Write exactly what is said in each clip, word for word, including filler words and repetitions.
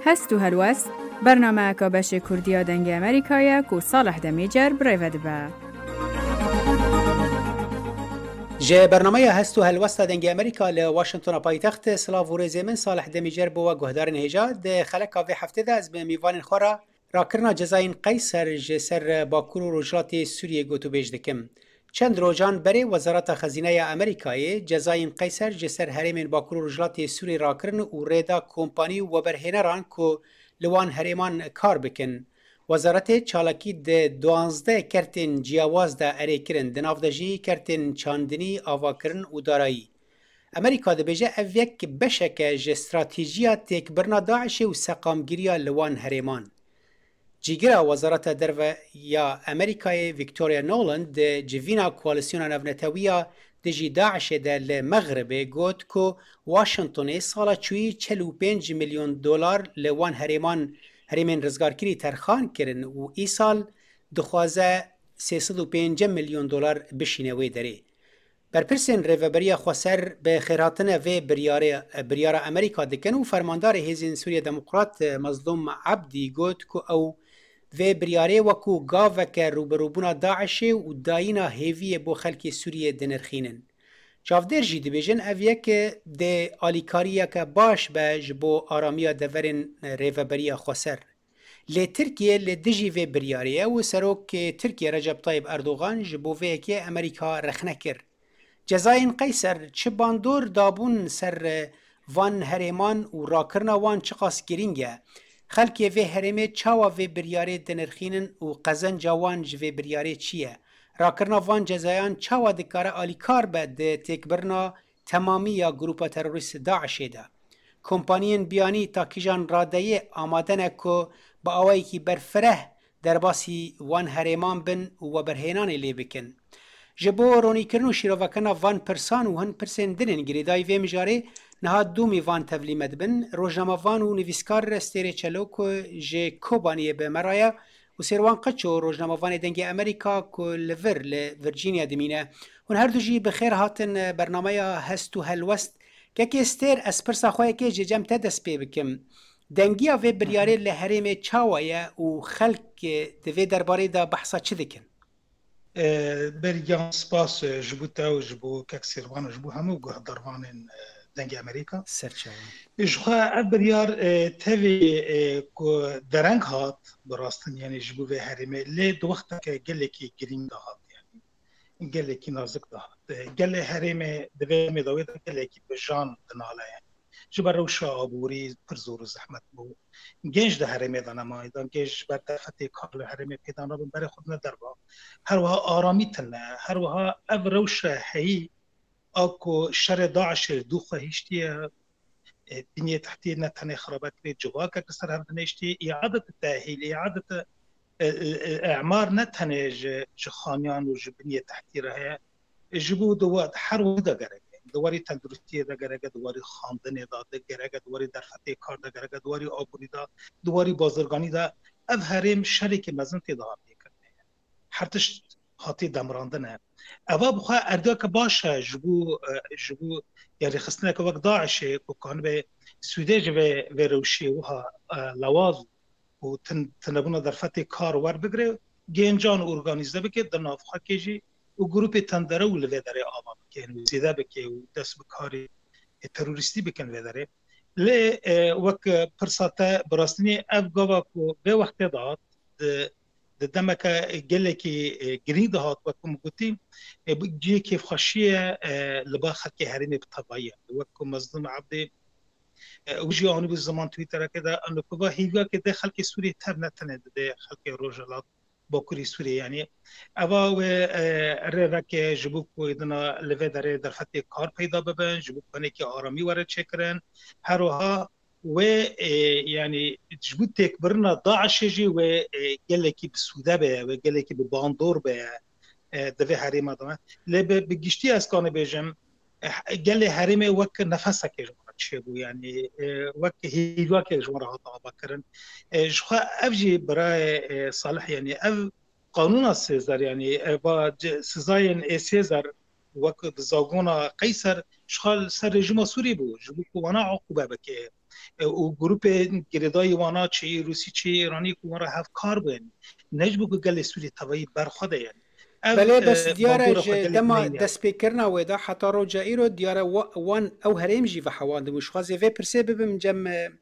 هست و هلوست برنامه که بش کردیا دنگ امریکایی که صالح دمیجر برای با. جه برنامه هست و هلوست دنگ امریکا ل واشنطن پایتخت سلاو و رزمن صالح دمیجر بو گهدار نهجا د خلق و هفته ده از به میوان خورا راکرنا جزاین قیصر جسر باکور و رجلات سوریه گوتو بیج دکم. چند روزان بری وزارت خزینه امریکایی جزاین قیصر جسر هرم باکور و رجلات سوریه راکرن و ریدا کمپانی و برهنران که لوان هرمان کار بکن. وزارت چالاکی ده دوانزده کرتن جیاواز ده اره کرن دنافدجی کرتن چاندنی آوا کرن و دارایی. امریکا ده بجه او یک بشک جه استراتیجیا تک برنا داعش و سقامگیریا لوان هرمان. جیگر وزارت درو یا امریکای ویکتوریا نولند ده جوینا کوالسیون نونتویا ده جی داعش ده لمغرب گوت که واشنطن سالا چوی چل و پنج میلیون دلار لوان هرمان هرمن رزگارکری ترخان کرن و ای سال دخوازه سیصد و پنج میلیون دلار بشینوی داره. برپرسین ریوبریا خسر به خیراتنه و بریار بریار امریکا دکن و فرماندار هیزین سوریه دموکرات مظلوم عبدی گوت که او و بریاره وکو گاوه که روبروبونا داعش و داینا هیوی بو خلک سوریه دنرخینن. چافدر جی دیویژن اویه که ده آلیکاریه که باش به جبو آرامیا دورن ریوبریا خسر. لی ترکیه لی دجی و بریاره و سروک ترکیه رجب طایب اردوغان جبو وی که امریکا رخنه کر. جزاین قیصر چه باندور دابون سر وان هرمان و راکرنا وان چقاس گرینگه. خلکی و هرمه چاوا و بریاره دنرخینن و قزن جوان جو بریاره چیه؟ راکرنا وان جزایان چاوا دکاره آلیکار به ده تکبرنا تمامی یا گروپا تروریست داعشه ده. کمپانین بیانی تا کجان رادهی آمادنه که با آوائی که برفره در باسی وان هرمان بن و برهنان لی بکن. جبو رونی کرنو شیروکنا وان پرسان و هن پرسن دنن گریدای و مجاره نهاد دومی وان تبلیمت بن روزنامه وان و نویسکار استری چلو که جه کوبانیه به مرایا و سیروان قچو روزنامه وان دنگ امریکا که لور لورجینیا دمینه هن هر دو جی بخیر هاتن برنامه هست و هلوست که که استر از پرسا خواه که جه جمع تدس پی بکم دنگیا و بریاره لحرم چاویه و خلق دوی درباره دا بحثا چه دکن؟ بریان سپاس جبو تاو جبو ککسیروان جبو همو گهداروان دنگ امریکا سرچاوان جخوا ابریار تاوی که درنگ هات براستن یعنی جبو و هرمه لی دو وقتا که گلی که گرینگ هات یعنی گلی که نازک هات گلی هرمه دوی میداوی دا گلی که بجان دناله یعنی جبر روشا آبوری پرزور و زحمت بو گنج ده هرمه دانمای دان گنج بر دفته کارل هرمه پیدان را بر خود ندر با هر وها آرامی تنه هر وها او روشا هی آکو شر داعش دو خواهیشتی دنیا تحتی نتنه خرابت کرد جواکا کسر هم دنشتی اعادت تأهیل اعادت اعمار نتنه جخانیان و جبنیه تحتی راه جبو دوات هر ودا گرگ دواری تندرستی دا گرگه دواری خواندن دا دا گرگه دواری درفته کار دا گرگه دواری آبوری دا دواری بازرگانی دا او هرم شریک مزن تی دا هاتی کرده هرتش هاتی دمراندنه اوه بخواه اردوه که باشه جبو جبو یعنی خستنه که وقت داعشه که کان به سویده و روشی وها لواز و تنبونه درفته کار ور بگره گینجان ارگانیزه بکه در نافخه که جی و گروپ تندره و لوه داره آبا بکن و زیده بکه و دست بکاری تروریستی بکن و داره لی وک پرساته براستنی افگاوا که به وقت داد ده دمکه گله که گرین دهات وکم گوتیم جی کیف خاشیه لبا خلقی هرمی بطبعیه وکم مظلوم عبده وجی آنو بز زمان تویتر که ده انو کبا هیگا که ده خلق سوری تب نتنه ده خلق روژالات باکوری سوری یعنی اوا و ره که جبو کو ایدنا لوه داره در خط کار پیدا ببن جبو کنه که آرامی وارد چکرن هر وها و یعنی جبو تک برنا داعش جی و گله کی بسوده به و گله کی به باندور به دوی حریم دامه لب بگشتی از کانه بیجم گله حریم وک نفسه که چه بو یعنی وک هیوا که جمهور ها طابق کرن جخوا افجی برای صالح یعنی اف قانون سیزر یعنی با سزاین سیزر وقت زاغونا قیصر شغال سر رژیم سوری بود جبو وانا عقوبه بکه و گروپ گردای وانا چی روسی چی ایرانی کو ورا هف کار بین نجبو که گل سوری توی برخوده یعنی بله بس دیاره دما دست پیکرنا ویدا حتی رو جایی رو دیاره وان او هریم جی و حوانده وش خوازی وی پرسه ببیم جم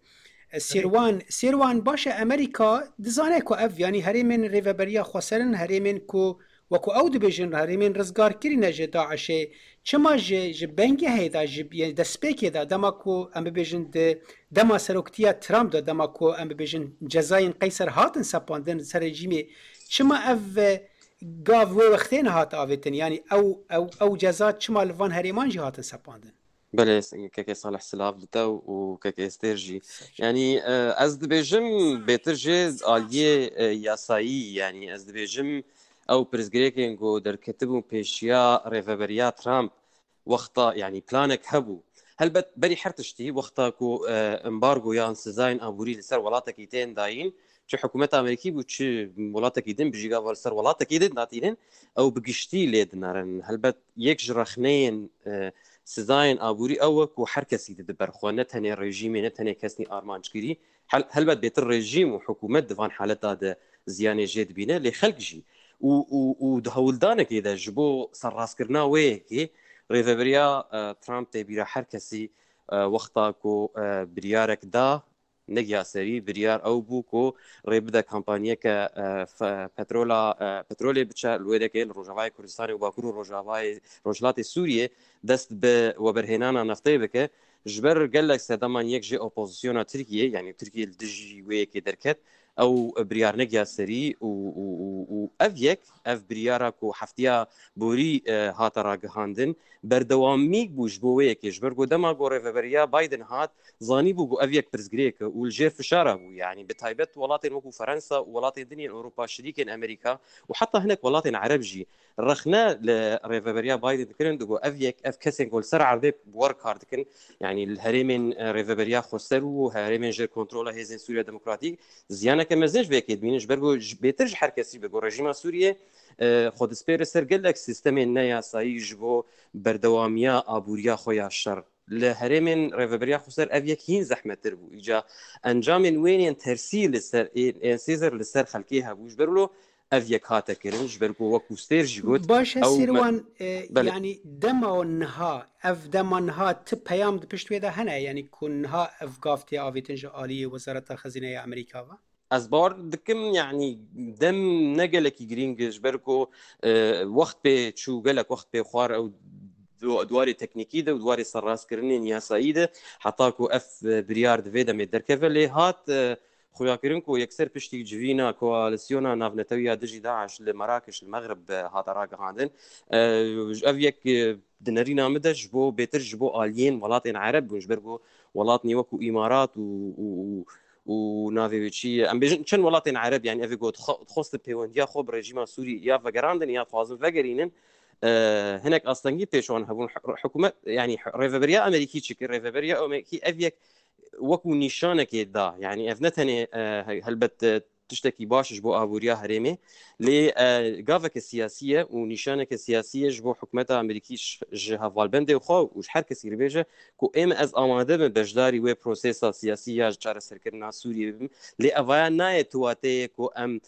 سیروان سیروان باشه امریکا دزانه کو اف یعنی هریمن ریوبریا خسرن هریمن کو وکو او دبیجن هریمن رزگار کری نجه داعشه چما جه جه بنگه هیدا جه یعنی دست پیکه دا دما کو ام ببیجن دما سروکتیا ترامپ دا دما کو ام ببیجن جزاین قیصر هاتن سپاندن سر رژیمی چما اف گاو وقتین هات آویتن یعنی او او او جزات چما لوان هریمان جه هاتن سپاندن بله كاكي صالح سلاف لتو وكاكي استرجي يعني از دبيجم بيترجي آلية ياسايي يعني از دبيجم او برزغريكينغو در كتبو بيشيا ريفابريا ترامب وقتا يعني بلانك هبو هل بت بري حرتشتي وقتا كو امبارغو يا انسزاين ابوري لسر ولاتك يتين داين چه حکومت امریکی بود چه ولاتی دین بجیگا ور سر ولاتی دین ناتیرن او بگشتی لید نرن هلبت یک جرخنین سزاين ابوري او كو حركسي دبر خو نتني رژیم نتني كسني ارمانجكري هلبت بيت الرژیم وحكومت دفان حالتها ده زيانه جد بينه لخلق جي و و و دهولدانه كده جبو سراسكرنا ويكي ريفابريا ترامب تبيرا حركسي وقتا كو بريارك دا نگیا سری بریار او بو کو ریبدا کمپانیا که پترولا پترول بچا لویده که روجاوای کردستان و باکور روجاوای روجلات سوریه دست به وبرهنانا نفتی بکه جبر قالك سدمان یک جي اپوزيسيون تركيا يعني تركيا الدجي ويك دركت او بريار نگیا سری و و افيك اف بريارك وحفتيا بوري هاترا گهاندن بردوامی بوش بووی که جبر گودما گوره فبریا بايدن هات زاني بو افيك برزگريك والجير فشاره بو يعني بتايبت ولاتين وكو فرنسا ولاتين الدنيا اوروبا شريكين امريكا وحتى هناك ولاتين عربجي رخنا لريفابريا بايدن كرن دو افيك اف كسين قول سرعه ذي بورك هارد كن يعني الهريمن ريفابريا خسرو هريمن جير كنترول هيزن سوريا ديمقراطيك زيانه كمزنج بيكيد بينش برغو بيترج حركسي بغو رژیم سوریه خود سپیر سر گلک سیستم نیا سایج بو بردوامیا ابوریا خویا شر لهرمن ريفابريا خسر افيكين زحمه تربو اجا انجام وين ترسيل سر سيزر لسر خلقيها بوش برلو افيك هاتا كرنج بركو وكوستير جوت باش سيروان يعني دما نها اف دما نها تبيام دبشت ودا هنا يعني كونها افغافتي افيتنج عاليه وزاره الخزينه امريكا أزبار دكم يعني دم نجلك يجرينجش بركو اه وقت بشو جلك وقت بخوار أو دواري تكنيكي ده ودواري سراس كرنين يا سعيدة حطاكو اف بريار دفيدا ميدر كفلي هات اه خويا كرنكو يكسر بشتي جفينا كواليسيونا نافنتويا دجي داعش لمراكش المغرب هات راقة هادن اه أفيك دنارينا مدش بو بيترج بو آليين ولاتين عرب ونجبركو ولاتني وكو إمارات و, و ونافي بشي ام بيجن كن ولاتين عرب يعني افي قد خصت بيونديا خو رژیم سوري يا فغراندن يا فازن فغرينن أه هناك اصلا بيشون هبون حكومه يعني ريفابريا امريكي تشكل ريفابريا امريكي افيك وكو نشانه كدا يعني افنتني أه هلبت تشتكي باش جبو ابوريا هريمي لي غافك السياسيه ونشانك السياسيه جبو حكومتها امريكيش جها فالبند وخو وش حركه سيربيجه كو ام از اماده بجداري وي بروسيسا سياسيه جار سركرنا سوريا لي افايا ناي تواتي كو ام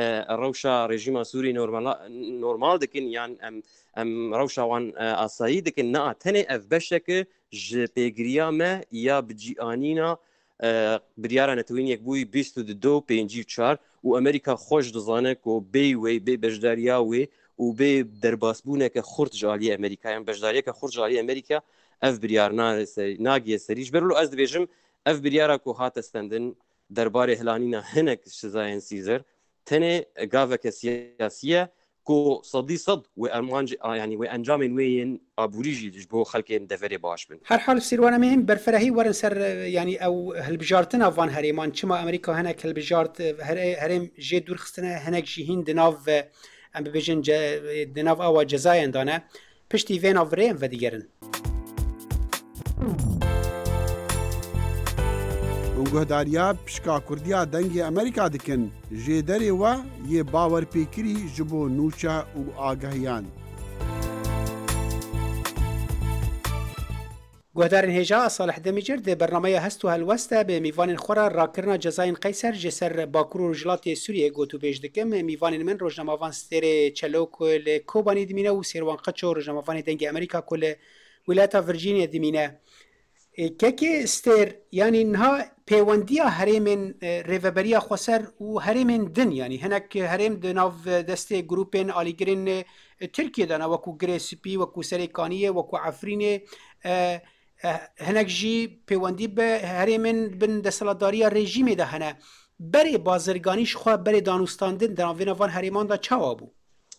روشا رژیم سوري نورمال نورمال دكن يعني ام ام روشا وان اساي دكن نا تني اف بشك ج بيغرياما يا بجيانينا بريارة نتوين يكبوي بيستو دو بينجي تشار وأمريكا خوش دزانك وبي وي بي بجداريا وي وبي درباسبونه كخورت جالية أمريكا يعني بجداريا كخورت جالية أمريكا أف بريارنا ناقية سريج برلو أز دبيجم أف بريارة كو هات استندن درباري هلانينا هنك شزاين سيزر تاني غافك سياسية كو صدي صد وأرمانج يعني وأنجام وين أبوريجي جبو خلقين دفري باش بن هر حال سيروانا مهم برفرهي ورن سر يعني أو هالبجارتنا فان هريمان شما أمريكا هناك هالبجارت هرم جي دور خستنا هناك جيهين دناف أم ببجن دناف أو جزاين دانا پشتی وین آوریم و دیگرن. گهداریا پشکا کردیا دنگی امریکا دکن جدری و یه باور پیکری جبو نوچا و آگاهیان. گهدارن هجا صالح دمیجر ده برنامه هستو هلوسته به میوان خورا راکرنا جزاین قیصر جسر باکور رجلات سوریه گوتو بیج دکم میوان من روزنامه‌وان ستر چلو کل کوبانی دمینه و سیروان قچو روزنامه‌وان دنگ امریکا کل ولایت ورجینیا دمینه که ستر یعنی نها پیوندیا هرمن ریوبریا خسر و هرمن دن یعنی هنک هرم دناو دست گروپن آلیگرین ترکیه دانا وکو گریسپی وکو سریکانیه وکو عفرینه هنک جی پیوندی به هرمن بن دستلداری رژیم ده هنه بری بازرگانیش خواه بری دانستاندن در وینوان هرمان دا چاوا بو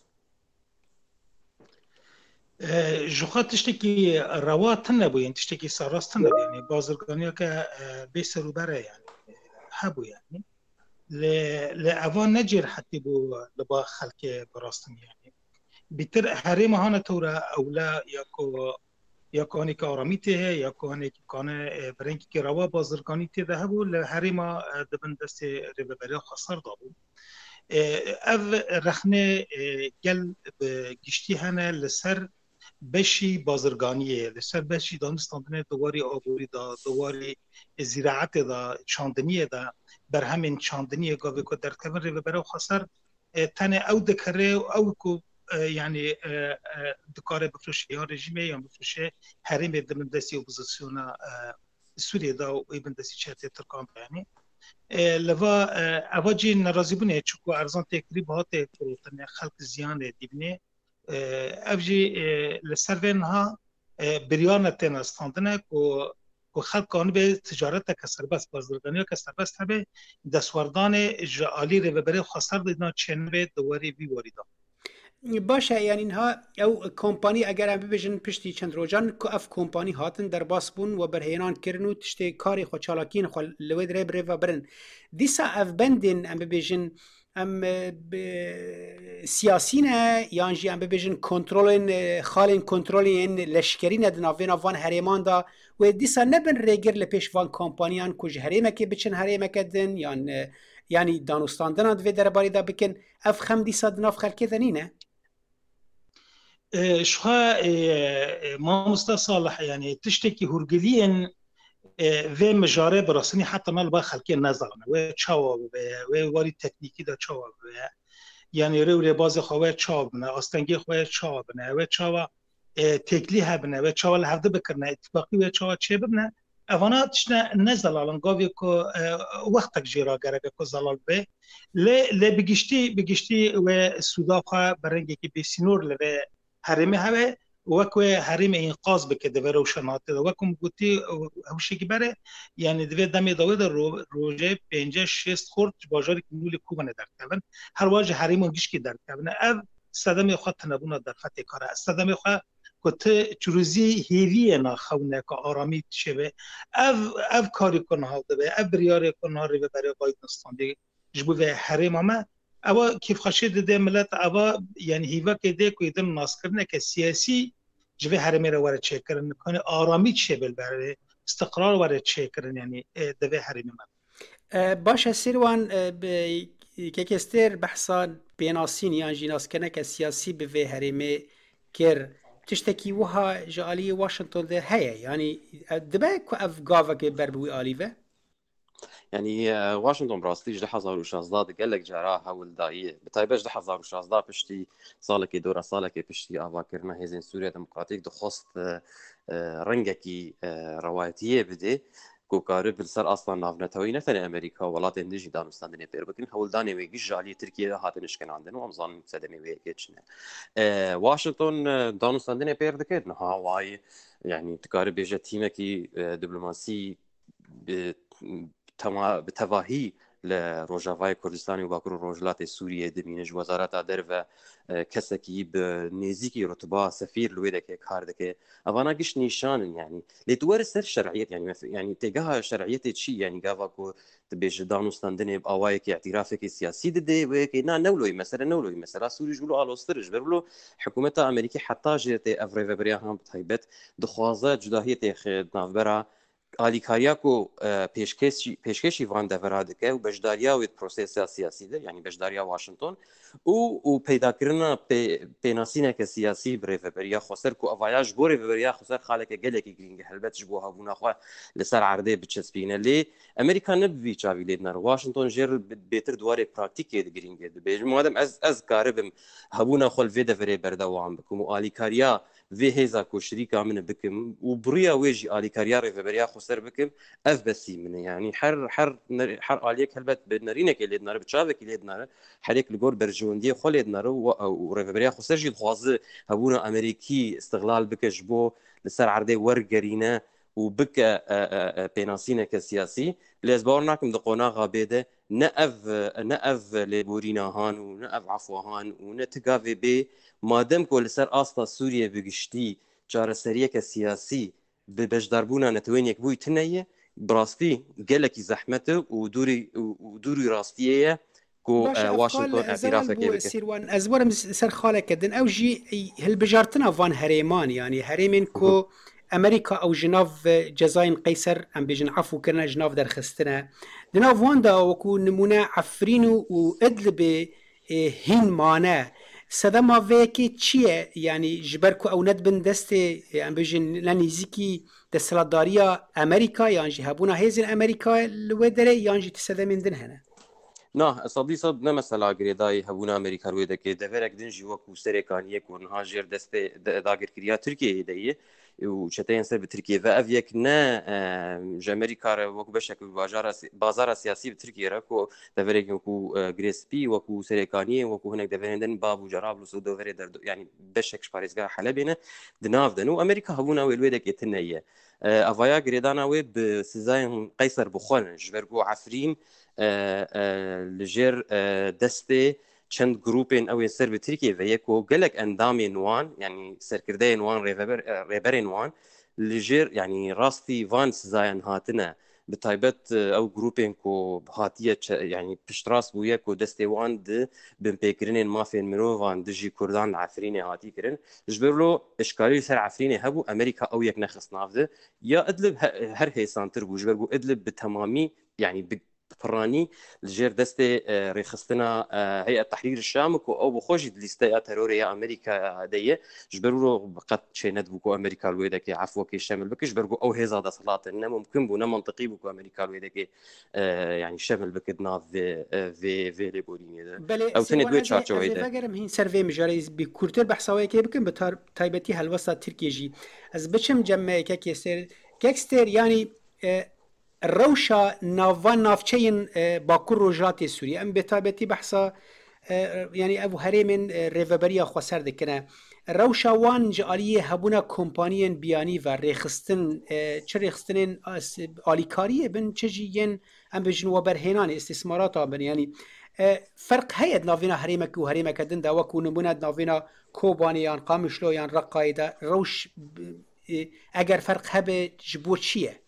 جوخا تشتکی رواتن نبو یعنی تشتکی سراستن نبو یعنی بازرگانی ها که بیس رو بره یعنی هبو یعنی لعوان نجیر حتی بو لبا خلق براستن یعنی بیتر هرم هانه تورا اولا یاکو یا کانی که آرامی ته یا کانی که کان برنگی که روا بازرگانی ته ده هبو لحرم دبن دست ریبری خسر دابو او رخنه گل گشتی هنه لسر بشی بازرگانیه لسر بشی دانستاندن دواری آبوری دا دواری زراعت دا چاندنیه دا بر همین چاندنیه گاوه که در کبن ریبری خسر تنه او دکره او که یعنی دکاره بفروشه یا رژیمه یا بفروشه حریم دمن دستی اپوزیسیون سوریه دا و ایبن دستی چهت ترکان یعنی لوا اواجی ناراضی بونه چکو ارزان تکری بهات پروتن خلق زیان دیبنه اوجی لسروین ها بریان تن استاندنه کو کو خلق آن به تجارت که سربست بازرگانی که سربست هبه دستوردان جالی رو ببره خسر دیدن چنین به دواری بی واریدا باشه یعنی اینها او کمپانی اگر هم ببیشن پشتی چند روزان که اف کمپانی هاتن در باس بون و برهینان کرن و تشتی کاری خود چالاکین خود لوید ریب ریب و برن دیسا اف بندین هم ببیشن هم سیاسی نه یعنی هم ببیشن کنترولین خالین کنترولین لشکری ندناوین آوان هریمان دا و دیسا نبن ریگر لپیش وان کمپانیان کج هریمه که بچن هریمه کدن یعنی یعنی دانستاندن دوی در باری دا بکن اف خم دیسا دناف خلکه دنینه شخا ما مستا صالح يعني تشتكي هرجليا في مجاري براسني حتى ما لبا خلقي نزلنا و تشاو و واري تكنيكي دا تشاو يعني رو باز خواه تشاوبنا استنگي خواه تشاوبنا و تشاو تكلي هبنا و تشاو لحظه بكرنا اتفاقي و تشاو چه ببنا اوانا تشنا نزل الان قاوي كو وقتك جيرا گرگه كو زلال به ل بگشتي بگشتي و سوداخا برنگي كي بسينور لبه حرمه هوا وکو حرم انقاذ بکده و روشناته ده وکم گوتی هوشی که بره یعنی دوی دمی داوید رو روزه پنجاه شصت خورد باجاری که نول کوبنه در کبن هر واجه حرم اونگیش که در کبن او صدم خود تنبونه در فتح کاره صدم خود که چروزی هیوی ناخونه که آرامی شوه او او کاری کنه ها ده او بریاری کنه ها رو برای باید نستانده جبو حرم همه اوا کیف خشید ده ملت اوا یعنی هیوا که ده که ایدن ناس کرنه که سیاسی جوه هرمی رو وارد چه کرن کنه آرامی چه بل بره استقرار وارد چه کرن یعنی دوه هرمی من باشه سیروان که کستر بحثا بیناسین یعنی جیناس کنه که سیاسی به هرمی کر تشتکی وها جالی واشنطن ده هیا یعنی دبه که اف گاوه که بربوی آلیوه يعني واشنطن براستيج ده هزار وشازده قال لك جرا هول دايه بتايبش ده هزار وشازده بشتي صالك دورا صالك بشتي افاكرنا هزين سوريا ديمقراطيك ده خست رنگكي روايتيه بده كوكاري بالسر اصلا نافنتوي نثني امريكا ولات انديجي دانستاندني بير بكن هول داني ويجي جالي تركيا هاتنش كان عندنا وامزان سدني ويجيتشنا واشنطن دانستاندني بير دكن هاواي يعني تكاري بيجا تيمكي دبلوماسي بتواهی لروجاوای کردستانی و باکور روجلات سوریه دمینج وزارت در و کسکی به نزدیکی رتبه سفیر لویده که کار دکه اوانا گش نشانن يعني لدور سر شرعیت يعني يعني تجاه شرعیت چی يعني گاوا کو تبیج دانستاندن باوای که اعتراف که سیاسی ده و که نه نولوی مثلا نولوی مثلا سوری جلو آلوسترج برلو حکومت امریکی حتی جت افری و بریان بتایبت دخوازه جداهیت خد نافبرا آلیکاریا کو پیشکشی پیشکشی وان دفراد که و بجداریا و پروسس سیاسی ده یعنی بجداریا واشنطن و و پیدا کردن پیناسینه که سیاسی بره بریا خسر کو اوایاج بوره بریا خسر خالق گله کی گرینگ هلبت جبو ها بونا خو لسر عرضه بچسبینه لی امریکا نبوی چاوی لیدنر واشنطن جر بهتر دواره پراکتیک ید گرینگ ده بیج مادم از از کاربم هبونا خل ویده بره بردوام بکم و آلیکاریا وی هزا کو شریکا من بکم و بریا ویجی آلیکاریا ره بریا خسر بکم اف بسی من يعني حر حر حر عليك هلبت بنرينك اللي دنار بتشافك اللي دنار حريك الجور برجوندي خلي دنار وريفبريا خسرجي الخواز هبونا امريكي استغلال بك جبو لسر عرضي ورقرينا وبك بيناسينا كسياسي لازبورناكم دقونا غابيده نأف نأف لبورينا هان ونأف عفوهان ونتقافي بي مادام كل سر اصلا سوريا بقشتي جار سريه كسياسي ببجداربونا نتوين يكبوي تنيه براستی گلکی زحمته و دوری و دوری راستیه کو واشنطن اعترافه که سیروان از برم سر خاله کدن او جی هل بجارتنا وان هریمان يعني هریمن کو امریکا او جناف جزاین قیصر ام بجن عفو کرنا جناف در خستنا دنا واندا وكو نمونه عفرینو و ادلب هین مانه صدما وکی چیه يعني جبركو او ندبن دسته ام بجن لنیزیکی دستلاتداریا امریکا یان جی هبونا هیزن امریکا لودره یان جی تصدم من دن هنا نه صدی صد نه مثلا گریدای هبونا امریکا رویده که دورک دنجی وکو سرکانیه کورنها جر دست داگر کریا ترکیه دیه و چتاین سر به ترکیه و اویک نه امریکا وکو بشکل بازار بازار سیاسی به ترکیه را کو دورک وکو گریسپی وکو سرکانیه وکو هناك دورندن باب و جرابلس و دوره در يعني بشک پاریزگاه حلبینه دناف دنو امریکا هبونا ولوده که تنیه اویا گریدانا و به سزاین قیصر بخون جبرگو عفرین لجر دسته چند گروپین او سر به ترکیه و یکو گلک اندامی نوان يعني سرکرده نوان ریبر ریبر نوان لجر يعني راستي وان سزاین هاتنه بتایبت او گروپین کو هاتیه يعني پشتراس بویه کو دسته وان د بن پیکرین مافین منو وان دجی کردان عفرین هاتی کرن جبرلو اشکالی سر عفرین هبو امریکا او یک نخص نافده یا ادلب هر هیسانتر بو جبرگو ادلب بتمامی يعني فراني الجير دستي ريخستنا هيئة تحرير الشام كو او بخوجي ليستا تروريا امريكا ديه جبروا قد شينت بوكو امريكا الويدك عفوا كي شامل بك جبروا او هيزا دا صلات ان ممكن بو منطقي بوكو امريكا الويدك يعني شامل بكدنا في في في ليبوريني او تني دوي تشارجو هيدا فاكرم هين سيرفي مجاري بكورتر بحثاوي كي بكن بتار تايبتي هالوسط تركيجي از بچم جمع كيكستر كيكستر يعني الروشة نافان نافچين باكور روجات سوريا ام بتابتي بحثا يعني ابو هريمن ريفبريا خسر دكنا الروشة وان جاليه هبونا كومبانيين بياني و ريخستن چه ريخستنين آليكاريه بن چجيين ام بجنوا برهنان استثمارات بن يعني فرق هيد نافينا هريمك و هريمك دن دا وكو نمونا نافينا كوبانيان قامشلو يان رقايدا روش اگر فرق هبه جبوت چيه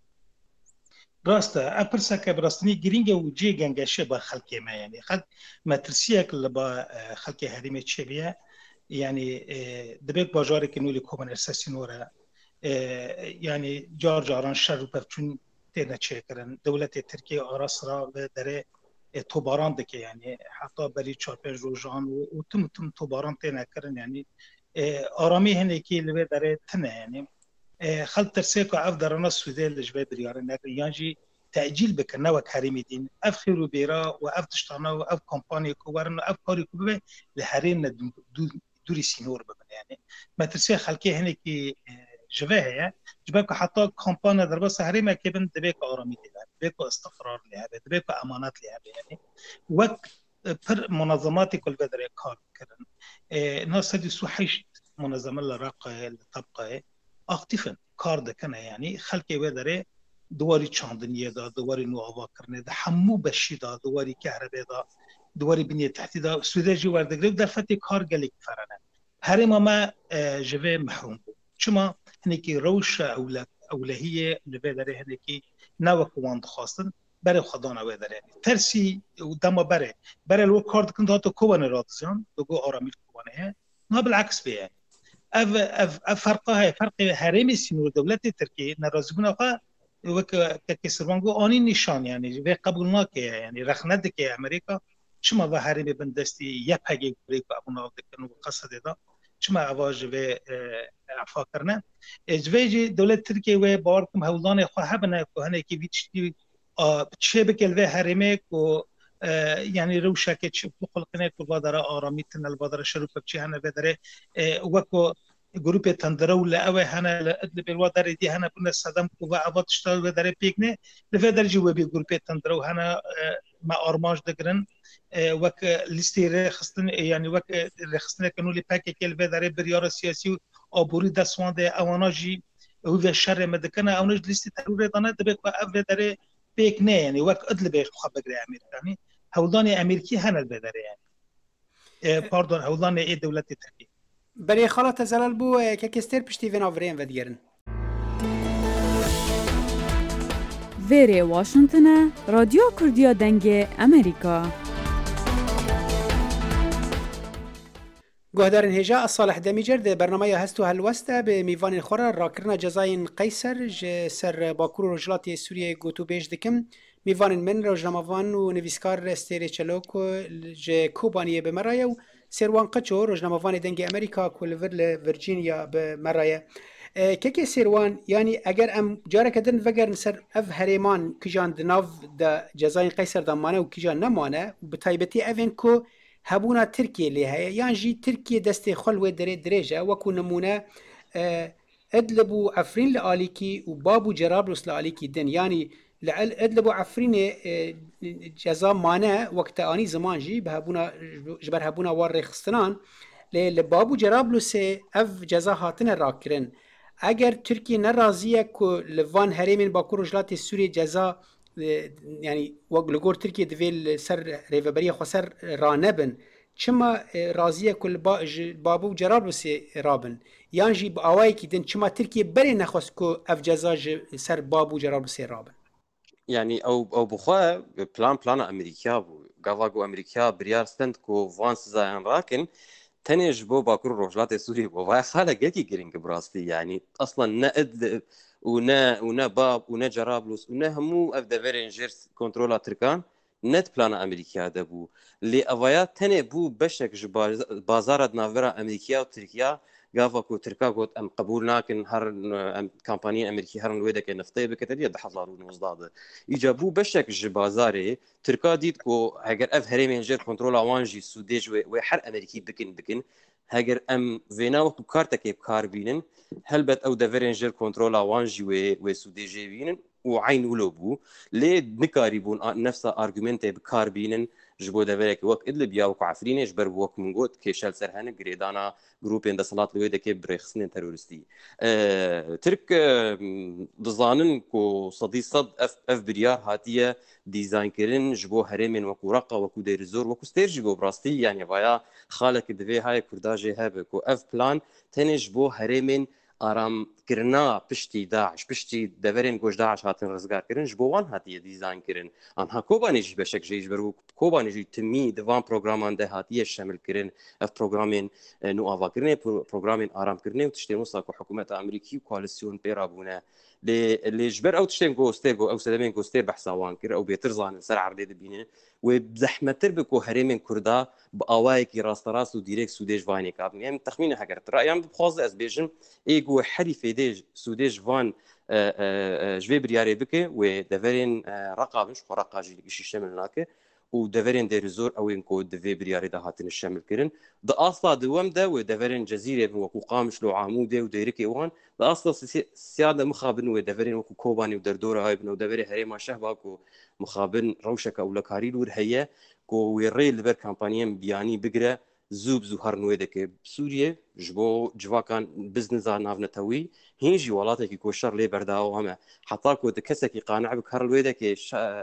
راسته اپرسا که براستنی گرینگه و جی گنگشه با خلقی ما يعني خلق مترسیه که با خلقی هریمه چه بیه يعني دبیت باجاره که نولی کومن ارساسی نوره يعني جار جاران شر و پفچون تیرنه چه کرن دولت ترکیه آراس را و داره توباران دکه يعني حتی بری چار پنج روزان و تم تم توباران تیرنه کرن يعني آرامی هنه که لبه داره تنه يعني خلط ترسيكو عف درنا السودان لجبال بريارنا يانجي تأجيل بكنا وكريم دين أف خيرو بيرا وأف تشتانا وأف كومباني كوارنا أف كاري كوبا لحرينا دوري سينور ببن يعني ما ترسي خلقي هنا كي جباهية جباكو حتى كومبانا دربا سهريما كيبن دبيكو آرامي لها دبيكو استقرار لها دبيكو أمانات لها يعني وك پر منظماتي كل بدري كار كرن ناس دي سوحيش منظمة لراقة لطبقة اکتیفن کار دکنه یعنی خلقی و داره دواری چاندنیه دا دواری نوآوا کرنه دا همو بشی دا دواری کهربه دا دواری بنیه تحتی دا سوده جی وردگره در فتی کار گلیک فرنه هر ما جوه محروم بود چما هنکی روش اوله اولهیه لبه داره هنکی نو قواند خواستن برای خدا نوه داره ترسی و دما بره بره لو کار دکن دا تو کوبانه رادزیان دوگو آرامیل کوبانه نه بالعکس بیه اف اف فرقها فرق هرم سينور دولة تركيا نرازقنا قا وک که سروانگو آنی نشان یعنی و قبول نکه یعنی رخنده که امریکا چما و هرمی بندستی یه پگی گری که ابونا دکن و قصد دا چما اواج و عفا کرنه اجویجی دولت ترکیه و بارکم هولان خواه بنا که هنه که ویچتی چه بکل و هرمی که یعنی روشه که چه خلقنه که بادره آرامی تنل بادره شروع بچی هنه بدره وکو گروپ تندرو لأوه هنا لأدل بالوادر دي هنا كنا صدام كوبا عباد اشتغل ودر بيجنه لفدر جوا بي جروب تندرو هنا ما أرماج دقرن وك لستير خستن يعني وك خستن كانوا لي باكي كل بدر بريار سياسي أو بوري دسوان ده أواناجي هو في الشر مدكنا أوناج لستي تروري دانا دبك وأفدر بيجنه يعني وك أدل بخبر أمريكا يعني هولاني أمريكي هنا البدر يعني باردون هولاني إيه دولة تركيا برای خالت زلال بو که کستر پشتی وین آورین و دیگرن ویری واشنطن رادیو کردیا دنگ امریکا گهدارن هجا صالح دمیجر ده برنامه هستو هلوسته به میوان خورا راکرنا جزاین قیصر ج سر باکور رجلاتی سوریه گوتو بیش دکم میوان من روزنامه‌وان و نویسکار استری چلوکو ج کوبانیه به مرایو سروان قچو روزنامه‌وان دنگ امریکا کولور لورجینیا به مرایه که که سروان یعنی اگر ام جاره کدن وگر سر اف هریمان کجان دناو د جزاین قیصر دمانه و کجان نمانه و به تایبتی اوین کو هبونا ترکیه لیه یعنی جی ترکیه دست خلوه دره درجه وکو نمونه ادلبو عفرین لآلیکی و بابو جرابلس لآلیکی دن یعنی ادلبو عفرین جزا مانه وقت آنی زمان جی بهبونا جبر هبونا وار رخستنان لبابو جرابلس اف جزا هاتن راکرن اگر ترکیه نرازیه که لوان هریمین باکو رجلات سوری جزا يعني وقلقور تركيا دفيل سر ريفابريا خسر رانبن چما رازيه كل بابو جرابلس رابن يانجي باواي كيدن چما تركيا بري نخوس كو اف جزاج سر بابو جرابلس رابن يعني او او بخوا بلان بلان امريكا بو غافاغو امريكا بريار ستند كو فانس زاين راكن تنج بو باكور روجلات سوري بو واي خاله جيكي جرينج براستي يعني اصلا نقد ونا ونا باب ونا جرابلس ونا همو اف دفرين جيرس كنترولا تركان نت بلان امريكا دبو لي افايات تني بو بشك بازار نافرا امريكا وتركيا غافاكو تركا قلت ام قبول لكن هر ام كامباني امريكي هر ويدك نفطي بكتريه دحضارو نوزداد ايجابو بشك بازاري تركا ديت كو اگر اف هريمين جير كنترولا وانجي سوديج و حر امريكي بكن بكن هاجر ام فينا وقت كارتك بكار بينن هلبت او دفرين جير كنترولا وانجي و و سوديجي بينن وعين ولوبو ليه نكاريبون نفسها ارغيومنت بكار بينن جبو دفرك وقت ادلب يا وقع عفرينش بر وقت من قوت كيشال سرهن جريدانا جروب عند صلات لويده كي بريخسن تيرورستي أه ترك بزانن كو صدي صد اف اف بريار هاتيه ديزاين كرين جبو هرمن وكو رقه وكو ديرزور وكو ستيرجيبو براستي يعني فيا خالك دفي هاي كرداجي هابكو اف بلان تنجبو هرمن آرام کرنا پشتی داعش پشتی دورین گوش داعش هاتن رزگار کرن جبوان هاتیه دیزاین کرن آنها کوبانیجی بشک جیج برو کوبانیجی تمی دوان پروگرامان ده هاتیه شامل کرن اف پروگرامین نو آوا کرنه پروگرامین آرام کرنه و تشتی مساق حکومت امریکی کواليسيون پیرابونه ل جبر او تشتين گوستر او سلامين گوستر بحثوان كر او بيترزان سر عرضه بينه وبزحمه تربكو هرمين كردا باوايك راس راس وديريك سوديج فاني كاب يعني تخمين حكرت رايام بخوز از بيجن ايغو حريف ديج سوديج فان جوي برياري بك ودفرين رقابش خرقاجي شي شمل هناك ودفرين ديرزور او انكو دفي برياري ده هاتن الشمل كرن ده اصلا دوام ده ودفرين جزيره وكو قامش لو عموده وديركي وان ده اصلا سياده مخابن ودفرين وكو كوباني ودردوره هاي بنو دفري هريما شهباكو مخابن روشك او لكاري لور هي كو ويري لبر كامبانيام بياني بقرا زوب زهر نويدك بسوريا جبو جواكان بزنس نافنتوي هيجي ولاتك كوشر لي برداو هما حتى كو دكسكي قانع بكار الويدك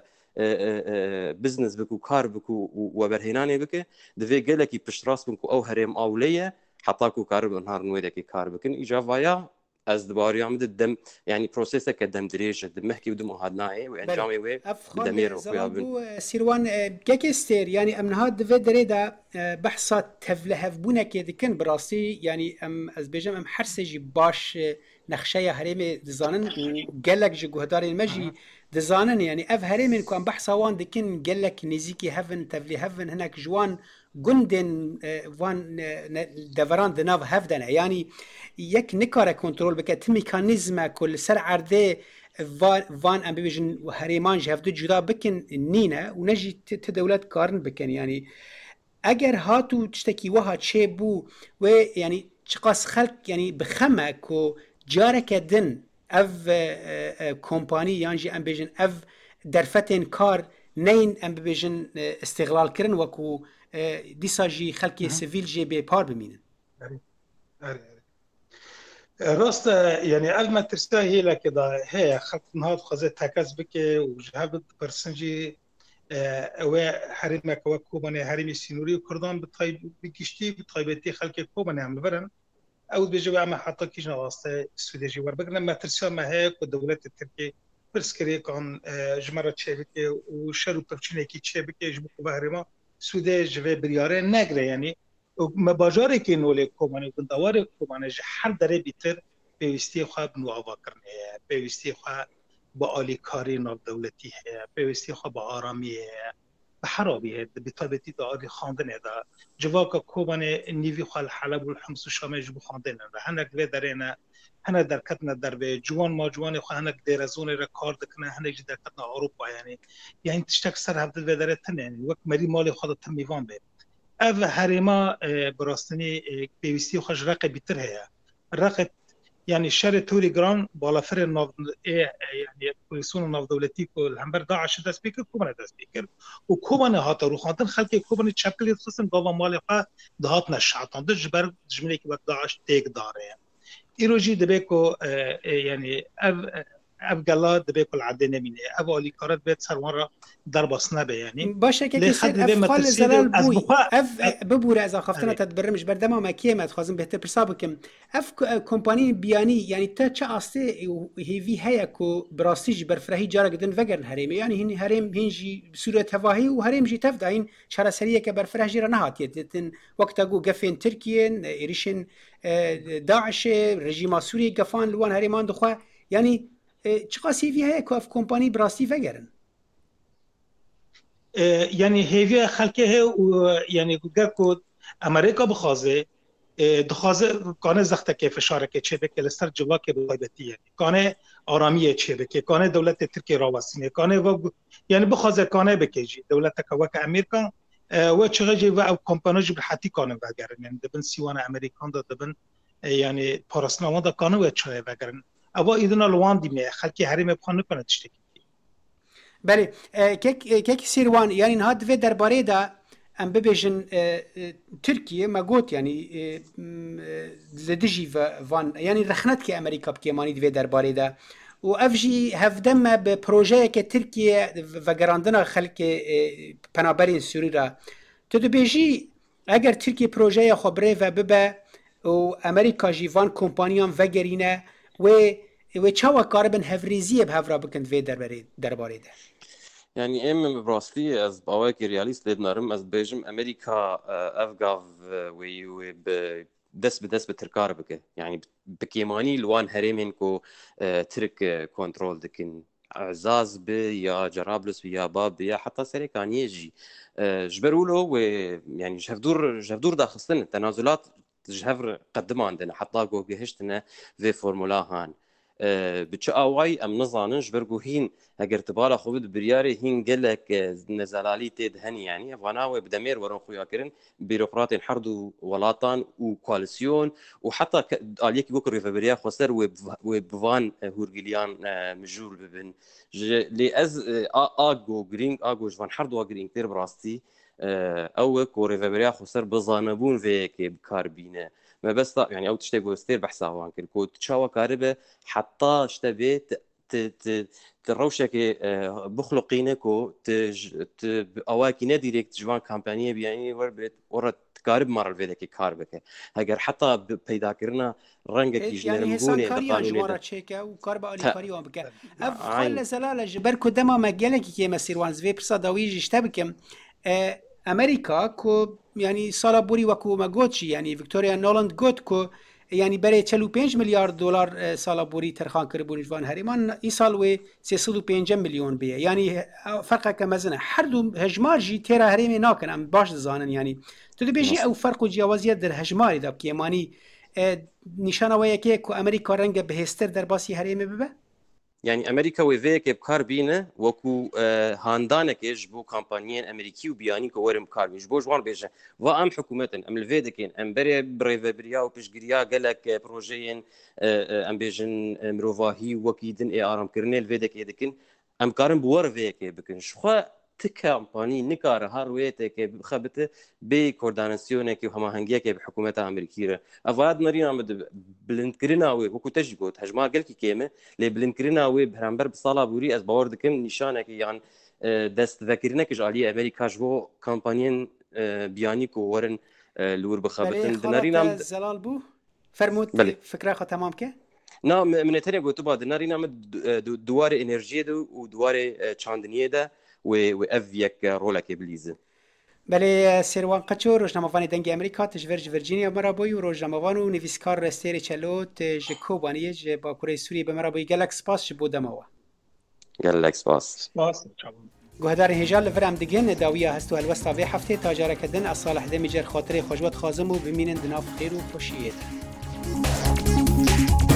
بزنس بكو كار بكو وبرهناني بك دفي قالك بشراس بكو او هرم اوليه حتى كو كار نهار نويدك كار بكن اجافايا از دباري عمد الدم يعني بروسيسه كدم دريج دمحكي ودم هادناي وانجامي وي بدمير ويابن سيروان كيكستير يعني ام نهاد دفي دريدا بحثات تفلهف بونا كي دكن براسي يعني ام از بيجم ام حرسجي باش نخشه هرم دزانن و گلک جو گهدار مجی دزانن یعنی اف هرم کو ام بحث وان دکن گلک نزیکی هفن تفلی هفن هناك جوان گندن وان دوران دناف هفدن یعنی یک نکاره کنترل بکه ت مکانیزم کل سر عرضه وان ام ببیجن هریمان جهفدو جدا بکن نینه و نجی ت دولت کارن بکن یعنی اگر هاتو تشتكي وها چه بو و يعني چقاس خلق يعني بخمه كو جارك دن اف كومباني يعني ام بيجن اف درفتين كار نين ام بيجن استغلال كرن وكو ديسا جي خلقي سيفيل جي بي بار بمينن راست يعني علما ترسا هي لكذا هي خلق نهار خزت تكاز بك وجهبت برسنجي او حریم که کوبانه حریم سینوری و کردان به طیب بکشتی به طیبتی خلق کوبانه هم برن او بجو عم حتی کیش نواسته سودجی ور بگن ما ترسا ما هي کو دولت ترکیه پرسکری کان جمره چبکه و شرو پرچینه کی چبکه جبو کو حریم سودج و بریاره نگره یعنی ما باجاره کی نول کوبانه گندوار کوبانه هر دره بیتر پیوستی خواب نوآوا کرنه پیوستی خواب با عالی کاری ناو دولتی ہے پیوستی خواه با آرامی ہے بحرابی ہے بطابتی دا آلی خاندن ہے دا جواکا کوبان نیوی خواه الحلب و الحمس و شامه جبو خاندن ہے هنک وی درینه هنک درکتنا در به جوان ما جوان خواه هنک دیرزون را کار دکنه هنک جی درکتنا اروپا یعنی یعنی تشتک سر هفته وی داره تنه یعنی وقت مری مالی خواه دا تن میوان بید او هریما براستنی پیوستی خواه رقه بیتر ہے رقه يعني شر توري جران بالافر الناف يعني بوليسون ناف دولتي كل هم بر داعش ده سبيكر كوبنا ده سبيكر وكوبنا هات رو خاطر خلق كوبنا تشابل خصوصا بابا مالقه دهات نشعطان ده جبر جمله كي داعش تيك داره ايروجي دبيكو يعني اب اب جلا دبيكو العدنه من ابو علي كارت بيت سر مره ضربسنا به يعني باشه که افخال زلال بوی اف ببوره از خفتنا تدبرمش بردما ما کیه متخوازم بهتر پرساب کم اف کمپانی بیانی یعنی تا چه استه هیوی هيا کو براستیج برفرهی جارا گدن وگرن هریم یعنی هنی هریم هنجی صورت هواهی و هریم جی تفدا این شراسریه که برفره جرا نهات یتن وقتا گو گفین ترکیه ایریشن داعش رژیم سوریه گفان لوان هریمان دخوا یعنی چقدر هیوی هيا کو اف کمپانی براستی وگرن يعني هيفي خلقه و يعني گرکو امریکا بخوازه دخوازه کانه زخته که فشاره که چه بکه لستر جوا که بایبتی یعنی کانه آرامیه چه بکه کانه دولت ترکیه راوستینه کانه و يعني بخوازه کانه بکیجی دولت که وک امریکا و چغجی و کمپانیج بحتی کانه وگرن يعني دبن سیوان امریکان دا دبن يعني پارسنامه دا کانه و چه وگرن اوا ایدنا لوان دیمه خلقی حریم بخوان نکنه تشتکی بله کک کک سیروان یعنی نه دوی درباره دا ام ببیجن ترکیه ما گوت یعنی زدجی وان یعنی رخنت که امریکا بکیمانی دوی درباره دا و افجی هفدم به پروژه که ترکیه و گراندنا خلق پنابرین سوری را تو دو بیجی اگر ترکیه پروژه خبره و ببه و امریکا جیوان کمپانیان و گرینه و و چاوا کاربن هفریزیه به هفرا بکند وی درباره درباره ده يعني ام براستي از باواكي رياليست لدنارم از بيجم امريكا افغاف وي وي دس بدس بتركار بك يعني بكيماني لوان هريمين كو ترك كنترول دكن اعزاز بي يا جرابلس يا باب يا حتى سريكان يجي جبرولو ويعني جهفدور جهفدور داخلين التنازلات جهفر قدم عندنا حتى جو جهشتنا في فورمولا هان بچه آوائی ام نزاننش برگو هین اگر تبالا خوبید بریاری هین گلک نزلالی تید هنی یعنی افغاناوی بدمیر ورن خویا کرن بیروقراطین حرد و ولاتان و کوالسیون و حتی آلیکی بکر ریفبریا خسر و بوان هورگلیان مجور ببن لی از آگو گرینگ آگو جوان حرد و گرینگ تیر براستی او کو ریفبریا خسر بزانبون وی که بکار بینه ما بس يعني او تشتي بوستير بحثها وان كل كود تشاوا كاربه حتى اشتبه ت ت تروشك بخلقينكو ت اواكي دايركت جوان كامبانيه يعني وربت ورا تقارب مره الفيديك كاربك اگر حتى پیدا کرنا رنگ کی يعني هسان كاريان جوارا تشيكا وكاربا اولي كاريو بك اف خل زلاله جبر كدما مجالك كي مسيروان زوي برسا داويج اشتبكم امريكا كو يعني سالا بوري وكو ما گوتشي يعني فيكتوريا نولاند گوت كو یعنی برای چهل و پنج میلیارد دلار سالا بوری ترخان کرد بونی جوان هریمان ای سال و سیصد و پنج میلیون بیه یعنی فرق که مزنه هر دو هجمار جی تیرا هریمی ناکن ام باش زانن یعنی تو دی بیجی او فرق و جیاوازیت در هجماری داب که مانی نشانه ویا که کو امریکا رنگ بهستر در باسی هریمی ببه يعني امريكا ويفيك بكار بينا وكو هاندانك ايش بو كامبانيين امريكي وبياني كو ورم كار مش بو جوان بيجا وام حكومتن ام الفيدكين ام بري بريفبريا وبيشغريا قالك بروجيين ام بيجن مروفاهي وكيدن اي ارم كرنيل فيدك يدكن ام كارم بور فيك بكن شخوا تكامباني نكار هارويتك بخبته بكوردانسيونك وهماهنجيك بحكومتها امريكيه افاد نرينا مد بلندكريناوي وكو تجبوت هجما قالك كيمه لي بلندكريناوي بهرامبر بصاله بوري از باور دكم نشانك يعني دست ذكرناك جاليه امريكا جو كامبانيين بيانيكو ورن لور بخبتن نرينا مد زلال بو فرموت فكره خو تمام كه نا من تاني قلت بعد نرينا مد دوار انرژی دو و دوار چاندنیه ده و اف یک رولک بلیزه بله سروان قچو روزنامه‌وان دنگ امریکا تجورج ورجینیا مرابوی و روزنامه‌وان و نویسکار رستری چلوت جکوبانی ج با کره سوریه به مرابوی گلکس پاس بودموا گلکس پاس سپاس گهدار هجال لفرام دگن داویه هستو الوسطا و هفته تاجر کردن از صالح دمیجر خاطر خوشوت خازم و بمینن دناف خیر و خوشیت